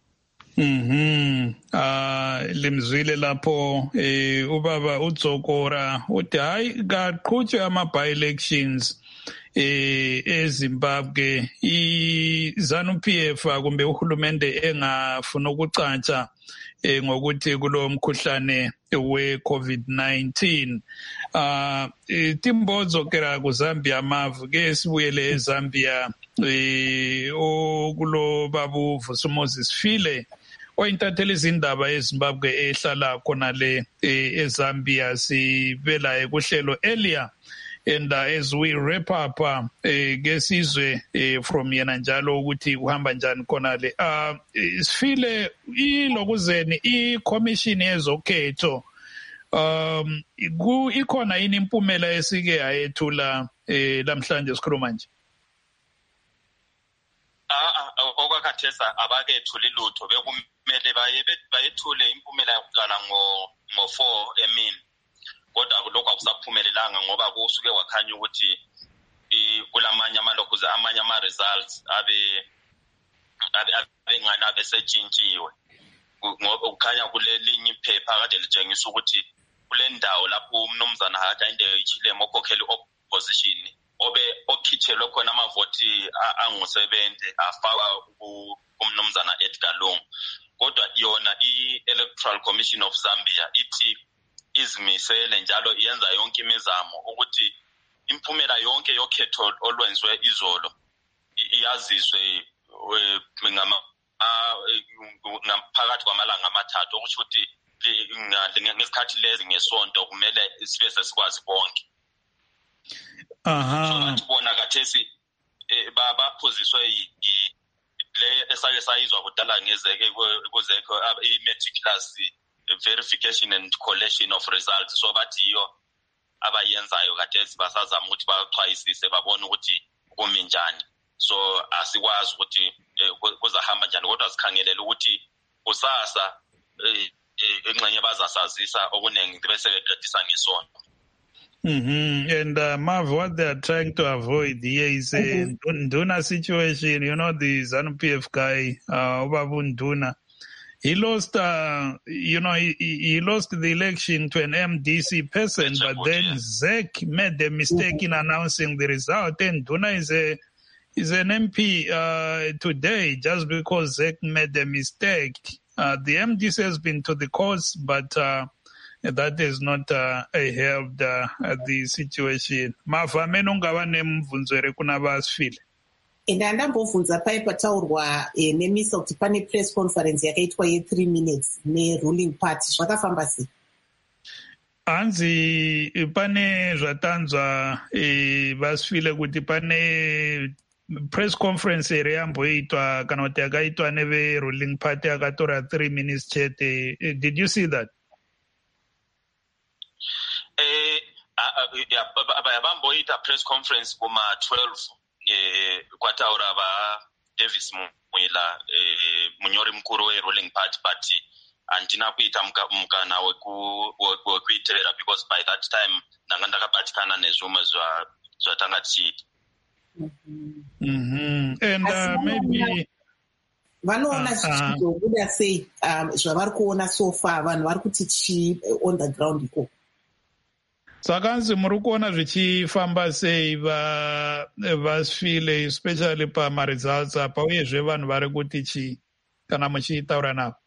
Limzwile lapho ubaba uDzokora uthi hayi kaqhutshwe ama-by-elections eZimbabwe, iZANU-PF kumbe uhulumende engafuna ukucatsha ngokuthi kulo mkhuhlane we-COVID-19. Timbodzokera kuZambia mavu ke sibuyele eZambia okulo babu Vusi File oyintatheli izindaba eZimbabwe ehlala khona le eZambia, sibelaye kuhlelo earlier. And as we wrap up ke sizwe from yena njalo ukuthi kuhamba njani khona le Sifile ilokuzeni i-commission yezokhetho ikhona yini impumela esike ayethula lamhlanje sikhuluma nje? Okwakhathesa abakethuli lutho, bekumele bayethule impumela yokuqala ngo-4 emini. Kodwa lokho akusaphumelelanga ngoba kusuke wakhanya ukuthi kulamanye amalokuze amanye ama-results abengani abesetshintshiwe. Ukukhanya kule linye iphepha kade litshengisa ukuthi kule ndawo lapho umnumzana Hakainde Hichilema okhokhela i-opposition okhitshelwe khona amavoti angu-70 afakwa umnumzana Edgar Lungu. Kodwa yona i-Electoral Commission of Zambia ithi izimisele njalo iyenza yonke imizamo ukuthi impumela yonke yokhetho olwenziwe izolo iyaziswe phakathi kwamalanga amathathu, okusho ukuthi ngesikhathi lezi ngesonto kumele sibe sesikwazi bonke. so bona kathesi baphoziswe le esake sayizwa kudala ngezeke kuzekho i-meticulous verification and collation of results. So bathi yo abayenzayo kathesi basazama ukuthi bachwayisise babone ukuthi kumi njani. So asikwazi ukuthi kuzahamba njani, kodwa sikhangelela ukuthi kusasa engxenye bazasazisa okuningi bese beqedisa ngesonto. And Marv, what they are trying to avoid here is a Nduna situation. You know, the ZANU-PF guy, Obabu Nduna, he lost, he lost the election to an MDC person, but then ZEC made the mistake in announcing the result. And Nduna is an MP today just because ZEC made the mistake. The MDC has been to the courts, but that has not helped the situation. Mafa menongava nemvunzo ere kuna vasifile. Ndandambovhunza paipa taurwa nemisa kuti pane press conference yakaitwa ye3 minutes neruling party. Zvakafamba sei? Hanzi pane zvatanzwa vasifile kuti pane press conference ere yamboitwa kana kuti yakaitwa neve-ruling party akatora 3 minutes chete. Did you see that? Bamboita press conference kuma 12 kwataura Davis Mwila munyori mukuru we-ruling party, but handina kuita mukana wekuiteera because by that time ndanga ndakabatikana nezvimwe zvatanga tichiita. And maybe vanoona zvichizobuda sei zvavari kuona so far, vanhu vari kuti chii on the ground ikoko? Sakanzi muri kuona zvichifamba sei vasifile especially pamaresults apa, uyezve vanhu vari kuti chii kana muchitaura navo?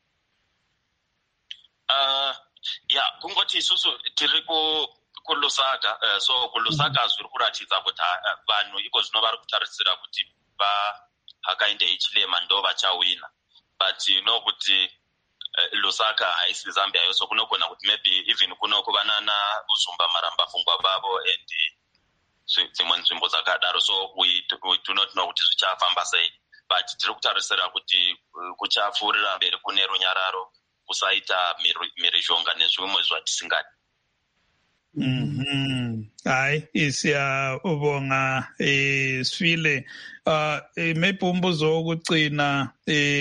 Kungoti isusu tiri kulusaka, so kulusaka zviri kuratidza kuti vanhu iko zvino vari kutarisira kuti Hakainde Hichilema ndo vachawina, but you know kuti Lusaka haisi Zambia yo, so kunogona kuti maybe even kuno kuvanana uzumba maramba fungwa bavo and dzimwe nzvimbo dzakadaro. So we do not know kuti zvichafamba sei, but tiri kutarisira kuti kuchapfuurira mberi kune runyararo, kusaita mhirizhonga nezvimwe zvatisingadi. Hayi, siyabonga Sifile. Maybe umbuzo wokucina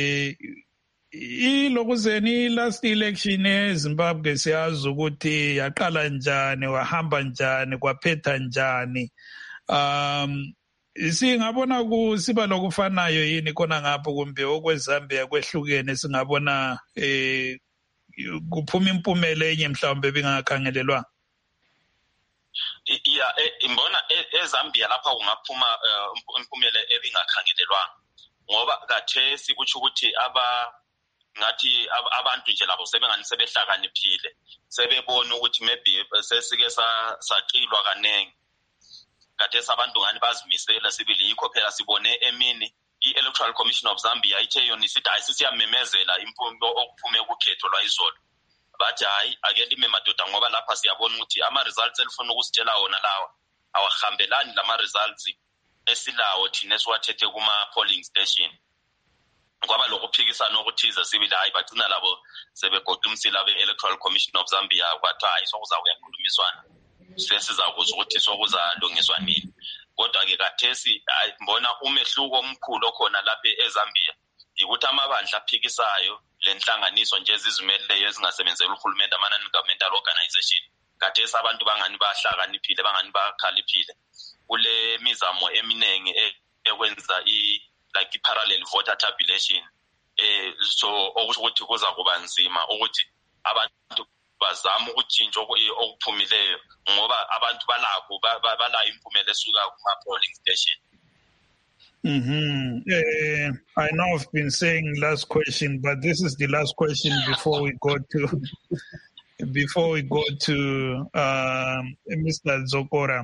ilokuzeni last election eZimbabwe siyazi ukuthi yaqala njani, wahamba njani, kwaphetha njani. Singabona kusiba lokufanayo yini khona ngapho, kumbe okweZambia kwehlukene singabona kuphuma impumela enye mhlawumbe bengakhangelelwa? Imbona eZambia lapha kungaphuma impumela ebingakhangelelwanga, ngoba kathesi kutsho ukuthi ngathi abantu nje labo sebengani sebehlakaniphile, sebebona ukuthi maybe sesike saqilwa kaningi. Kathesi abantu ngani bazimisela sibili, yikho phela sibone emini i-Electoral Commission of Zambia ithe yona isithi ayisiyamemezela okuphume ukukhetho lwayizolo. Bathi hayi ake lime madoda, ngoba lapha siyabona ukuthi ama-results elifuna ukusitshela wona lawa awahambelani lama-results esilawo thina esiwathethe kuma-polling station. Ngoba lokuphikisana okuthize sibili hayi bagcina labo sebegoqa umsila be-Electoral Commission of Zambia kwathi hayi sokuzakuya khulumiswana, sesizakuzwa ukuthi sokuzalungiswa nini. Kodwa-ke kathesi mbona umehluko omkhulu okhona lapha eZambia yikuthi amabandla aphikisayo le nhlanganiso nje ezizimeleyo ezingasebenzeli uhulumende, ama-non-governmental organization, kathesi abantu bangani bahlakaniphile, bangani bakhaliphile kule mizamo eminingi ekwenza like i-parallel voter tabulation. So okusho ukuthi kuza kuba nzima ukuthi abantu bazama ukutshintsha okuphumileyo, ngoba abantu balayo impumela esuka kuma-polling station. I know I've been saying last question, but this is the last question before we go to Mr. Zokora.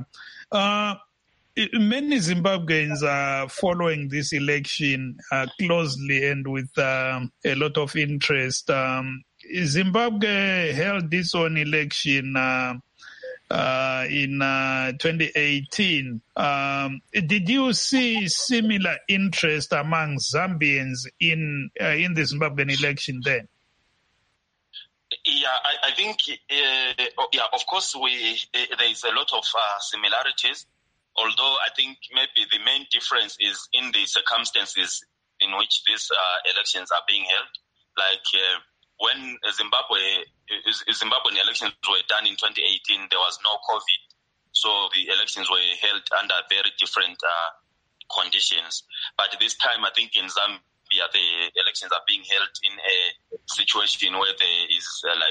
Many Zimbabweans are following this election closely and with a lot of interest. Zimbabwe held its own election in 2018. Did you see similar interest among Zambians in the Zimbabwean election then? Yeah, I think, of course, there is a lot of similarities, although I think maybe the main difference is in the circumstances in which these elections are being held. Like when Zimbabwean elections were done in 2018, there was no COVID, so the elections were held under very different conditions. But this time, I think in Zambia, the elections are being held in a situation where there is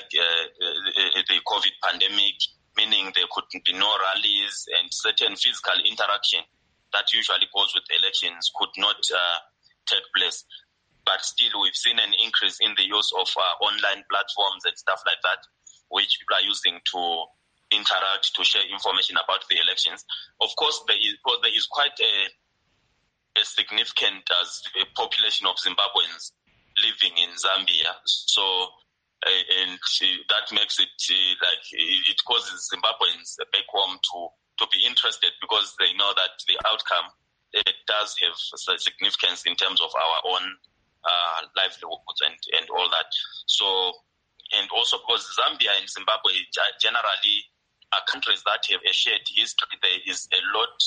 the COVID pandemic, meaning there could be no rallies and certain physical interaction that usually goes with elections could not take place. But still, we've seen an increase in the use of online platforms and stuff like that, which people are using to interact, to share information about the elections. Of course, there is quite a significant population of Zimbabweans living in Zambia. So, and that makes it it causes Zimbabweans back home to be interested, because they know that the outcome does have significance in terms of our own livelihoods and all that. So, and also because Zambia and Zimbabwe generally are countries that have a shared history, there is a lot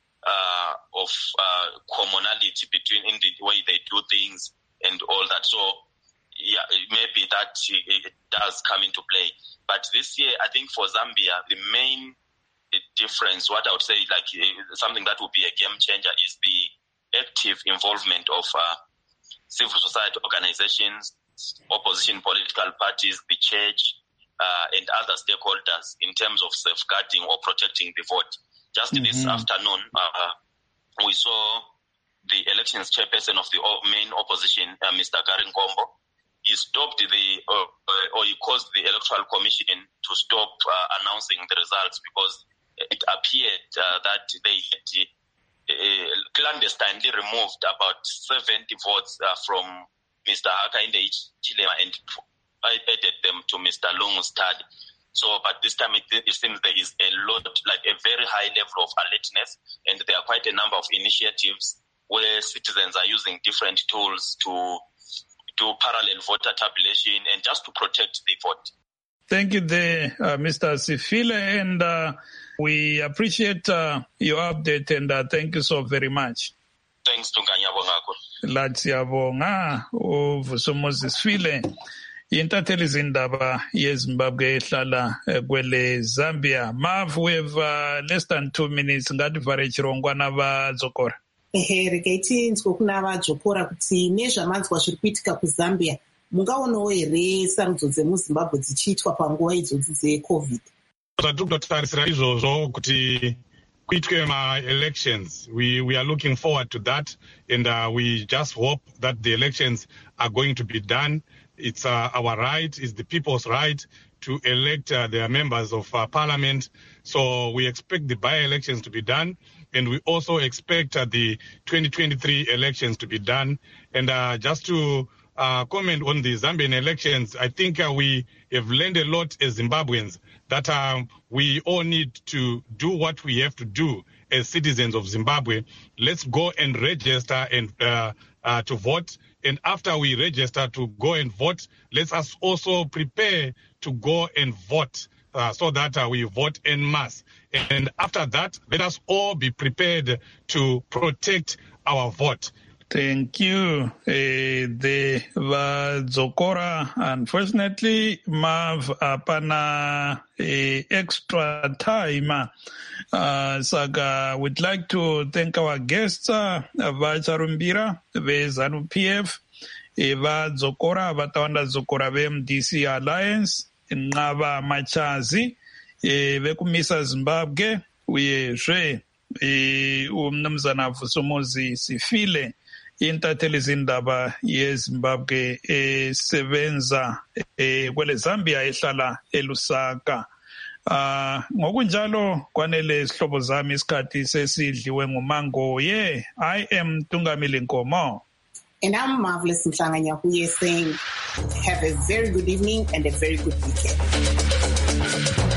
of commonality between in the way they do things and all that. So, yeah, maybe that it does come into play. But this year, I think for Zambia, the main difference, what I would say, like something that would be a game changer, is the active involvement of civil society organizations, opposition political parties, the church, and other stakeholders in terms of safeguarding or protecting the vote. Just this afternoon, we saw the elections chairperson of the main opposition, Mr. Gary Nkombo. He stopped or he caused the Electoral Commission to stop announcing the results, because it appeared that they had clandestinely removed about 70 votes from Mr. Hakainde Hichilema and added them to Mr. Lungu's tally. So, but this time it seems there is a lot, like a very high level of alertness, and there are quite a number of initiatives where citizens are using different tools to do parallel voter tabulation and just to protect the vote. Thank you there, Mr. Sifile, and we appreciate your update, and thank you so very much. Thanks to Nganyabongako. Latsiyabonga uVusomuzi Sifile, intatheli zindaba yeZimbabwe ehlala kwele Zambia. Mav, we have less than 2 minutes. Ngati vare chirongwana vadzokora. Regaiti nzikokuna vadzokora kuti nezvamanzwa zviri kuitika kuZambia, mungaonawo here sarudzo dzemuZimbabwe dzichiitwa panguva idzodzi dzeCovid? Zvatiri kutotarisira izvozvo kuti kuitwe ma-elections. We are looking forward to that, and we just hope that the elections are going to be done. It's our right, it's the people's right to elect their members of parliament. So we expect the by-elections to be done, and we also expect the 2023 elections to be done. And just to comment on the Zambian elections, I think we have learned a lot as Zimbabweans, that we all need to do what we have to do as citizens of Zimbabwe. Let's go and register and to vote. And after we register to go and vote, let us also prepare to go and vote so that we vote en masse. And after that, let us all be prepared to protect our vote. Thank you. The Vadzokora, unfortunately, Mav apana extra time. Saga, we'd like to thank our guests, Vacharumbira, Vezanu PF, Vadzokora, Vatawanda Zokora VMDC Alliance, Ngava Machazi, Vekumisa Zimbabwe, Uyezwe, Umnumzana Vusomuzi Sifile, intatheli zindaba yeZimbabwe esebenza kwele Zambia ehlala eLusaka. Ngokunjalo kwanele sihlobo zami isikhathi sesidliwe nguMangoye. I am Tungamile Nkomo. And I'm Marvelous Mhlanganyahuye saying have a very good evening and a very good weekend.